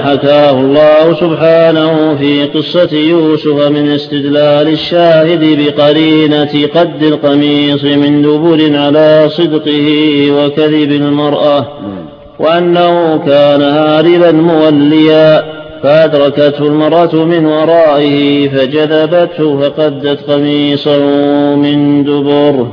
حكاه الله سبحانه في قصة يوسف من استدلال الشاهد بقرينة قد القميص من دبر على صدقه وكذب المرأة، وأنه كان هاربا موليا فأدركته المرأة من ورائه فجذبته فقدت قميصه من دبر.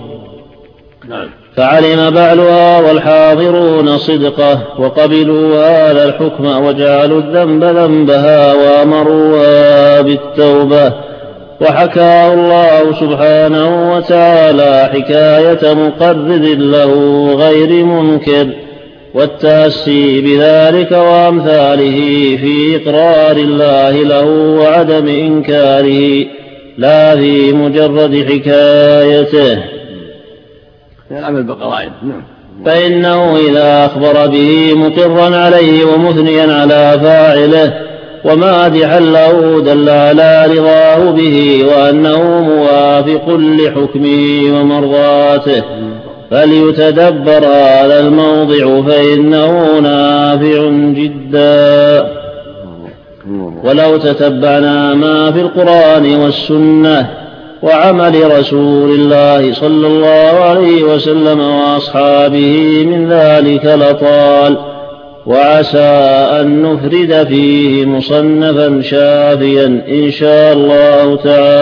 فعلم بعلها والحاضرون صدقه وقبلوا هذا الحكم وجعلوا الذنب ذنبها وأمروها بالتوبة. وحكاه الله سبحانه وتعالى حكاية مقرر له غير منكر والتأسي بذلك وأمثاله في إقرار الله له وعدم إنكاره لا في مجرد حكايته. العمل بالقرائن. فإنه إذا أخبر به مقرا عليه ومثنيا على فاعله ومادحا له دل على رضاه به وأنه موافق لحكمه ومرضاته، فليتدبر هذا الموضع فإنه نافع جدا. ولو تتبعنا ما في القرآن والسنة وعمل رسول الله صلى الله عليه وسلم وأصحابه من ذلك لطال، وعسى أن نفرد فيه مصنفا شافيا إن شاء الله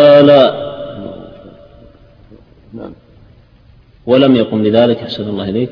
تعالى. ولم يقم لذلك أحسن الله إليك